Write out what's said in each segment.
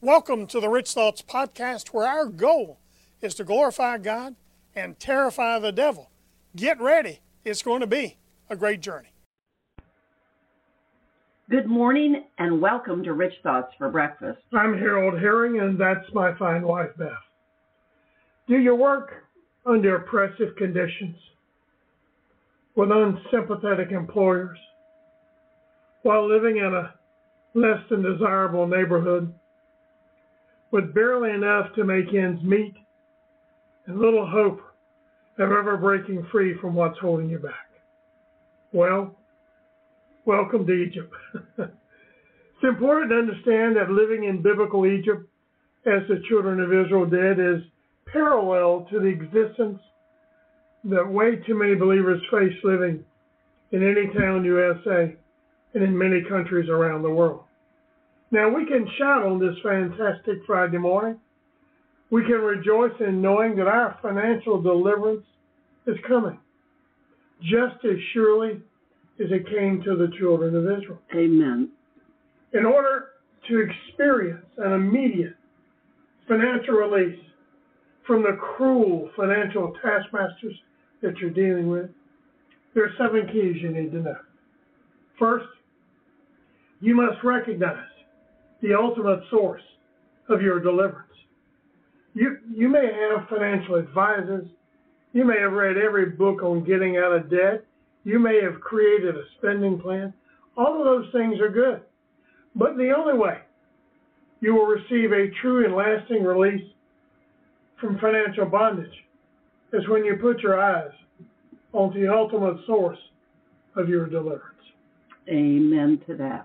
Welcome to the Rich Thoughts Podcast, where our goal is to glorify God and terrify the devil. Get ready. It's going to be a great journey. Good morning and welcome to Rich Thoughts for Breakfast. I'm Harold Herring, and that's my fine wife, Beth. Do you work under oppressive conditions with unsympathetic employers while living in a less than desirable neighborhood with barely enough to make ends meet and little hope of ever breaking free from what's holding you back? Well, welcome to Egypt. It's important to understand that living in biblical Egypt, as the children of Israel did, is parallel to the existence that way too many believers face living in any town, USA, and in many countries around the world. Now, we can shout on this fantastic Friday morning. We can rejoice in knowing that our financial deliverance is coming, just as surely as it came to the children of Israel. Amen. In order to experience an immediate financial release from the cruel financial taskmasters that you're dealing with, there are 7 keys you need to know. First, you must recognize the ultimate source of your deliverance. You may have financial advisors. You may have read every book on getting out of debt. You may have created a spending plan. All of those things are good. But the only way you will receive a true and lasting release from financial bondage is when you put your eyes on the ultimate source of your deliverance. Amen to that.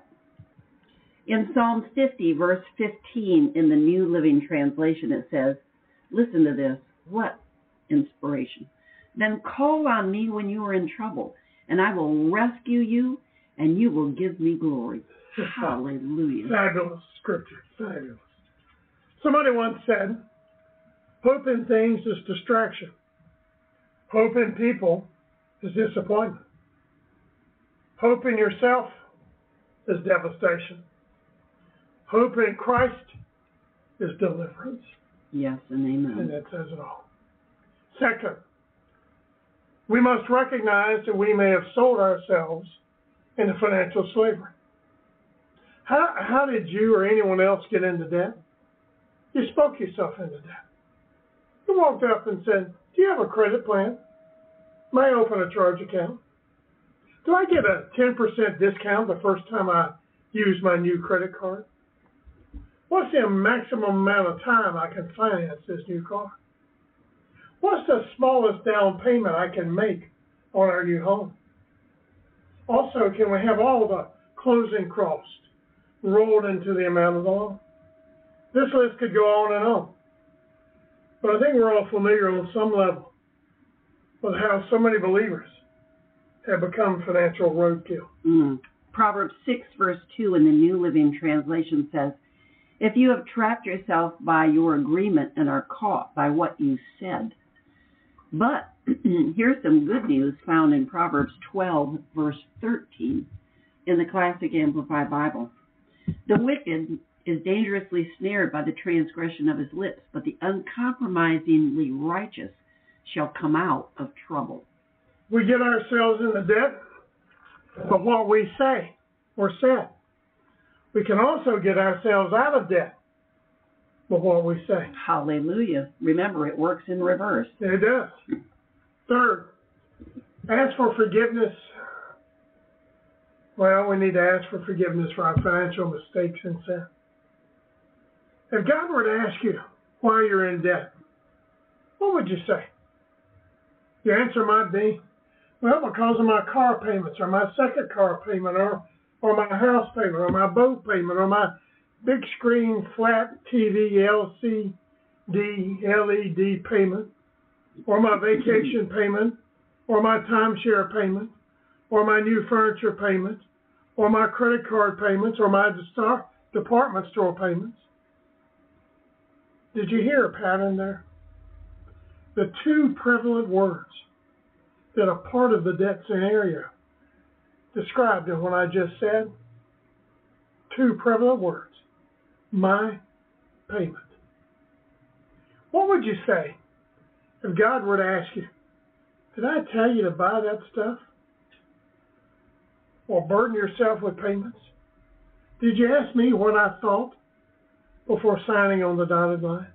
In Psalm 50, verse 15, in the New Living Translation, it says, listen to this, what inspiration. Then call on me when you are in trouble, and I will rescue you, and you will give me glory. Hallelujah. Fabulous scripture, fabulous. Somebody once said, hope in things is distraction. Hope in people is disappointment. Hope in yourself is devastation. Hope in Christ is deliverance. Yes, and amen. And that says it all. Second, we must recognize that we may have sold ourselves into financial slavery. How did you or anyone else get into debt? You spoke yourself into debt. You walked up and said, do you have a credit plan? May I open a charge account? Do I get a 10% discount the first time I use my new credit card? What's the maximum amount of time I can finance this new car? What's the smallest down payment I can make on our new home? Also, can we have all the closing costs rolled into the amount of the loan? This list could go on and on. But I think we're all familiar on some level with how so many believers have become financial roadkill. Proverbs 6, verse 2 in the New Living Translation says, if you have trapped yourself by your agreement and are caught by what you said. But here's some good news found in Proverbs 12, verse 13 in the Classic Amplified Bible. The wicked is dangerously snared by the transgression of his lips, but the uncompromisingly righteous shall come out of trouble. We get ourselves into debt for what we say or said. We can also get ourselves out of debt for what we say. Hallelujah. Remember, it works in reverse. It does. Third, ask for forgiveness. Well, we need to ask for forgiveness for our financial mistakes and sin. If God were to ask you why you're in debt, what would you say? Your answer might be, well, because of my car payments, or my second car payment, or my house payment, or my boat payment, or my big screen flat TV LCD LED payment, or my vacation payment, or my timeshare payment, or my new furniture payment, or my credit card payments, or my department store payments. Did you hear a pattern there? The 2 prevalent words that are part of the debt scenario described in what I just said, 2 prevalent words, my payment. What would you say if God were to ask you, did I tell you to buy that stuff? Or burden yourself with payments? Did you ask me what I thought before signing on the dotted line?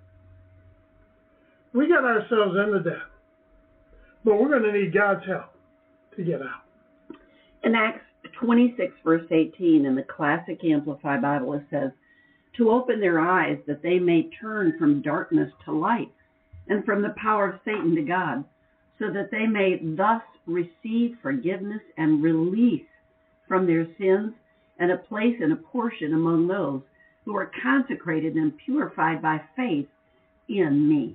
We got ourselves into debt, but we're going to need God's help to get out. In Acts 26, verse 18, in the Classic Amplified Bible, it says, to open their eyes that they may turn from darkness to light and from the power of Satan to God, so that they may thus receive forgiveness and release from their sins and a place and a portion among those who are consecrated and purified by faith in me.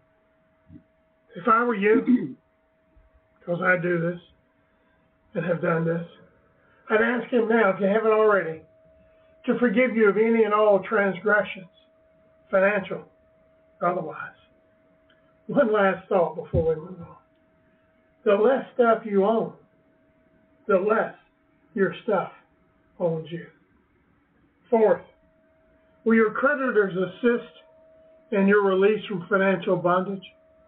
If I were you, because I do this and have done this, I'd ask him now, if you haven't already, to forgive you of any and all transgressions, financial, otherwise. One last thought before we move on. The less stuff you own, the less your stuff owns you. Fourth, will your creditors assist in your release from financial bondage?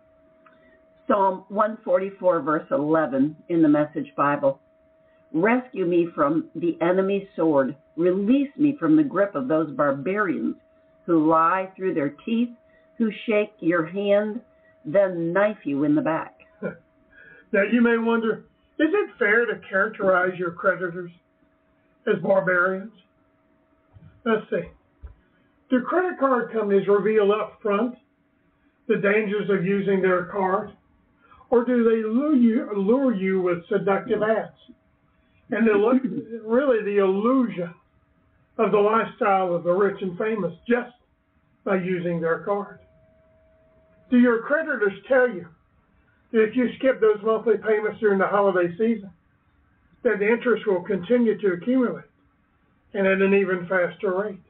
Psalm 144, verse 11 in the Message Bible. Rescue me from the enemy's sword. Release me from the grip of those barbarians who lie through their teeth, who shake your hand, then knife you in the back. Now you may wonder, is it fair to characterize your creditors as barbarians? Let's see. Do credit card companies reveal up front the dangers of using their card? Or do they lure you with seductive ads? And really the illusion of the lifestyle of the rich and famous just by using their card? Do your creditors tell you that if you skip those monthly payments during the holiday season, that the interest will continue to accumulate and at an even faster rate?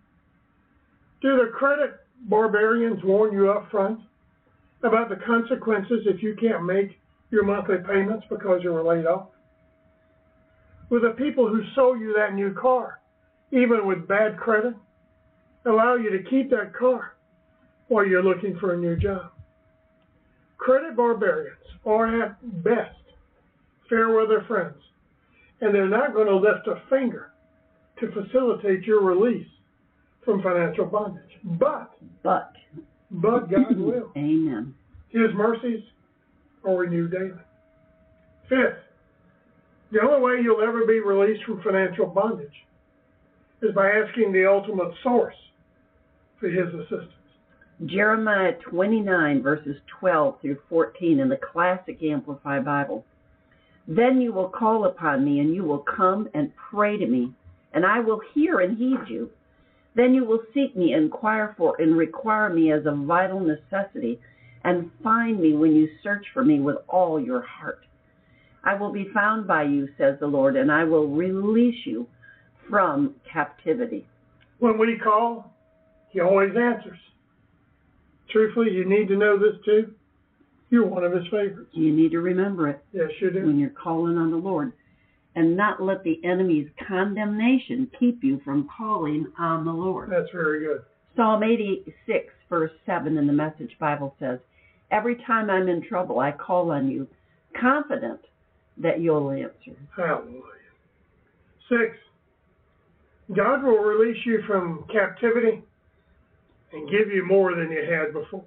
Do the credit barbarians warn you up front about the consequences if you can't make your monthly payments because you were laid off? Will the people who sold you that new car, even with bad credit, allow you to keep that car while you're looking for a new job? Credit barbarians are at best fair weather friends, and they're not going to lift a finger to facilitate your release from financial bondage. But God will. Amen. His mercies are renewed daily. Fifth, the only way you'll ever be released from financial bondage is by asking the ultimate source for his assistance. Jeremiah 29, verses 12 through 14 in the Classic Amplified Bible. Then you will call upon me, and you will come and pray to me, and I will hear and heed you. Then you will seek me, inquire for, and require me as a vital necessity, and find me when you search for me with all your heart. I will be found by you, says the Lord, and I will release you from captivity. When we call, he always answers. Truthfully, you need to know this too. You're one of his favorites. You need to remember it. Yes, you do. When you're calling on the Lord. And not let the enemy's condemnation keep you from calling on the Lord. That's very good. Psalm 86, verse 7 in the Message Bible says, every time I'm in trouble, I call on you, confident that you'll answer. Hallelujah. 6, God will release you from captivity and give you more than you had before.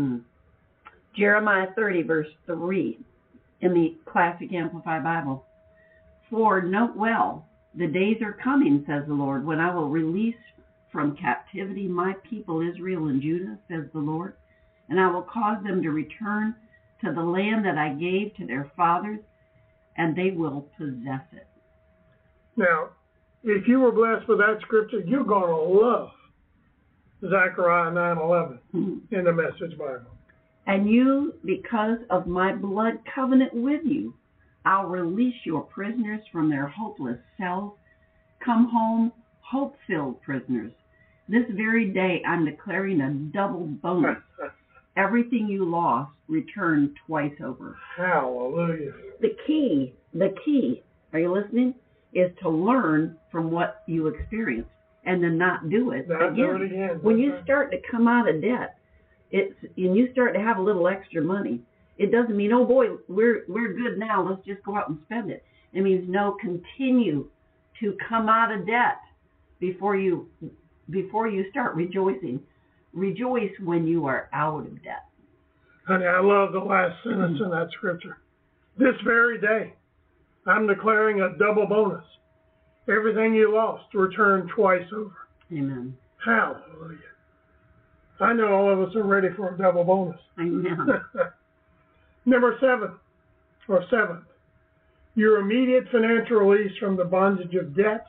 Jeremiah 30, verse 3 in the Classic Amplified Bible. For note well, the days are coming, says the Lord, when I will release from captivity my people Israel and Judah, says the Lord, and I will cause them to return to the land that I gave to their fathers, and they will possess it. Now, if you were blessed with that scripture, you're going to love Zechariah 9:11 in the Message Bible. And you, because of my blood covenant with you, I'll release your prisoners from their hopeless cells. Come home, hope-filled prisoners. This very day, I'm declaring a double bonus. Everything you lost, returned twice over. Hallelujah. The key, are you listening, is to learn from what you experienced. and then not do it Not again. do it again. When That's you right. start to come out of debt, and you start to have a little extra money, it doesn't mean, oh boy, we're good now, let's just go out and spend it. It means no, continue to come out of debt before you start rejoicing. Rejoice when you are out of debt. Honey, I love the last sentence in that scripture. This very day, I'm declaring a double bonus. Everything you lost, returned twice over. Amen. Hallelujah. I know all of us are ready for a double bonus. Amen. Number 7, your immediate financial release from the bondage of debt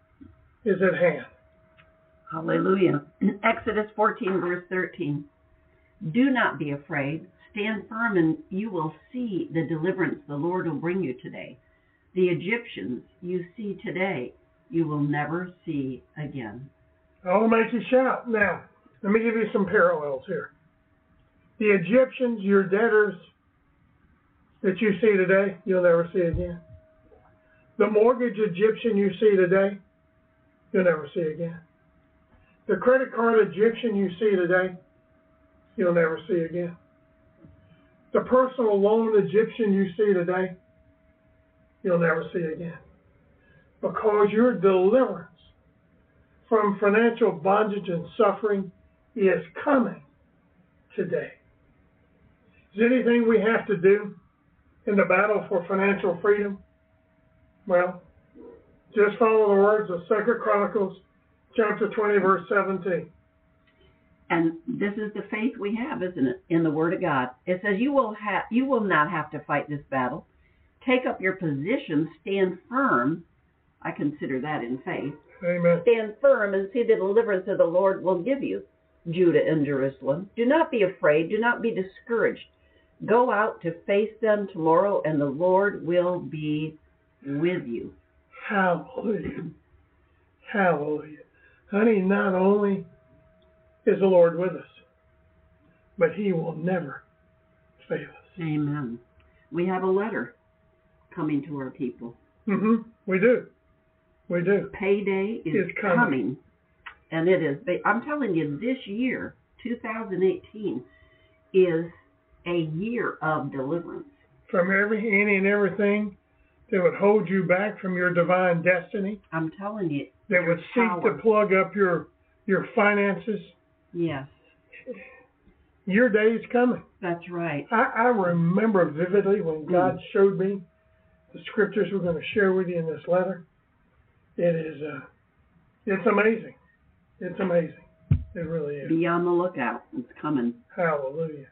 is at hand. Hallelujah. Exodus 14, verse 13. Do not be afraid. Stand firm, and you will see the deliverance the Lord will bring you today. The Egyptians you see today, you will never see again. I'll make you shout. Now, let me give you some parallels here. The Egyptians, your debtors that you see today, you'll never see again. The mortgage Egyptian you see today, you'll never see again. The credit card Egyptian you see today, you'll never see again. The personal loan Egyptian you see today, you'll never see again. Because your deliverance from financial bondage and suffering is coming today. Is there anything we have to do in the battle for financial freedom? Well, just follow the words of 2 Chronicles chapter 20, verse 17. And this is the faith we have, isn't it, in the Word of God. It says you will not have to fight this battle. Take up your position, stand firm. I consider that in faith. Amen. Stand firm and see the deliverance that the Lord will give you, Judah and Jerusalem. Do not be afraid. Do not be discouraged. Go out to face them tomorrow, and the Lord will be with you. Hallelujah. Hallelujah. Honey, not only is the Lord with us, but he will never fail us. Amen. We have a letter coming to our people. We do. We do. Payday is coming. And it is. I'm telling you, this year, 2018, is a year of deliverance. From any and everything that would hold you back from your divine destiny. I'm telling you. That would seek to plug up your finances. Yes. Your day is coming. That's right. I remember vividly when God showed me the scriptures we're going to share with you in this letter. It is, it's amazing. It's amazing. It really is. Be on the lookout. It's coming. Hallelujah.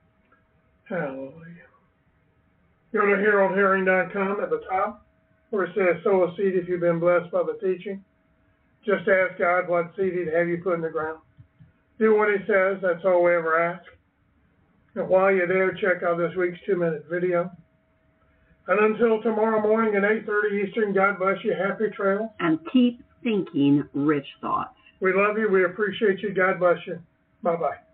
Hallelujah. Go to HaroldHerring.com at the top, where it says sow a seed if you've been blessed by the teaching. Just ask God what seed he'd have you put in the ground. Do what he says. That's all we ever ask. And while you're there, check out this week's 2-minute video. And until tomorrow morning at 8:30 Eastern, God bless you. Happy trails. And keep thinking rich thoughts. We love you. We appreciate you. God bless you. Bye-bye.